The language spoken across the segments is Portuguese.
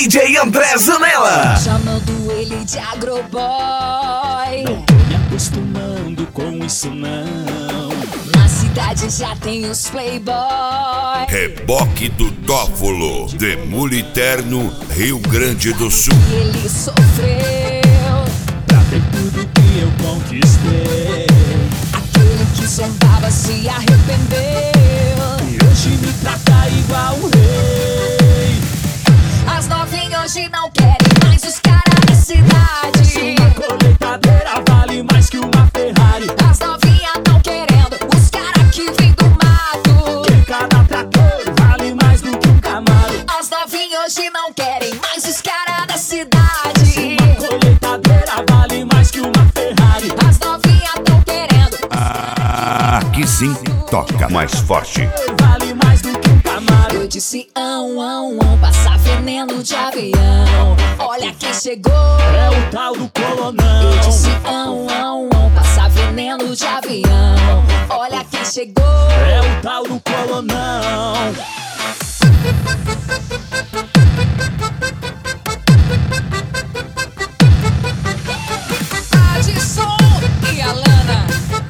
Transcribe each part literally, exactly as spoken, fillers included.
D J André Zanella. Chamando ele de agroboy. Não tô me acostumando com isso não. Na cidade já tem os playboy. Reboque do Tófolo, Demoliterno, Rio Grande do Sul. E ele sofreu Pra ter tudo que eu conquistei. Aquele que zombava se arrependeu. E hoje me trata igual um rei. As novinhas hoje não querem mais os caras da cidade. Uma colheitadeira vale mais que uma Ferrari. As novinhas tão querendo os caras que vêm do mato. Que cada trator vale mais do que um Camaro. As novinhas hoje não querem mais os caras da cidade. Uma colheitadeira vale mais que uma Ferrari. As novinhas tão querendo. Ah, aqui sim, toca mais forte. Vale mais do que um Camaro. Eu disse ão, ão, ão, passar veneno de avião. Olha quem chegou. É o tal do colonão. Eu disse ão, ão, ão, passar veneno de avião. Olha quem chegou. É o tal do colonão. Adson e Alana.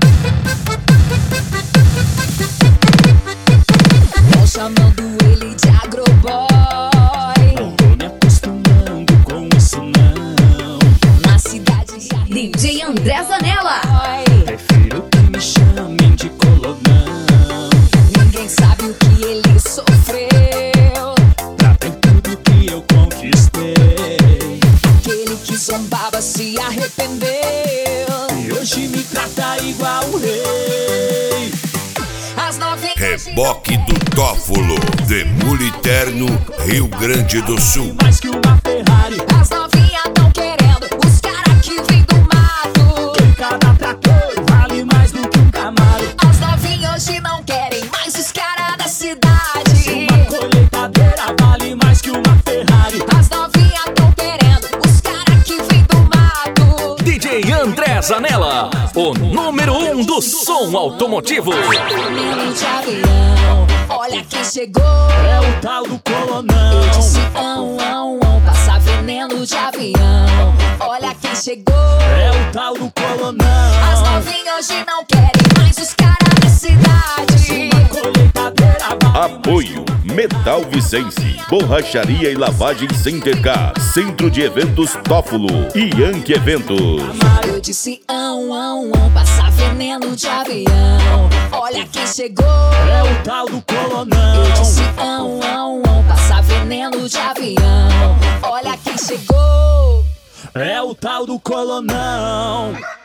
Vão chamando ele de agroboy. Não tô me acostumando com isso não. Na cidade já D J André Zanella. tem. Prefiro que me chamem de colonão. Ninguém sabe o que ele sofreu. Pra ter tudo que eu conquistei. Aquele que zombava se arrependeu. E hoje me trata igual um rei. As novinhas Reboque do Tófolo, Demoliterno, Rio Grande do Sul. Mais que uma Ferrari. As novinhas tão querendo os caras que vêm do mato. Que cada trator vale mais do que um Camaro. As novinhas hoje não querem mais os caras da cidade. Uma colheitadeira vale mais que uma Ferrari. As novinhas tão querendo os caras que vêm do mato. D J André Zanella, o número um do som automotivo. Veneno de avião, olha quem chegou. É o tal do colonão. Eu disse ão, ão, ão, passar veneno de avião. Olha quem chegou. É o tal do colonão. As novinhas hoje não querem mais os caras da cidade. Uma colheitadeira vale Apoio Metal Vicense, Borracharia e Lavagem Center K, Centro de Eventos Tófolo e Yankee Eventos. Eu disse ão, ão, ão, passar veneno de avião. Olha quem chegou. É o tal do colonão. Eu disse ão, ão, ão, passar veneno de avião. Olha quem chegou. É o tal do colonão.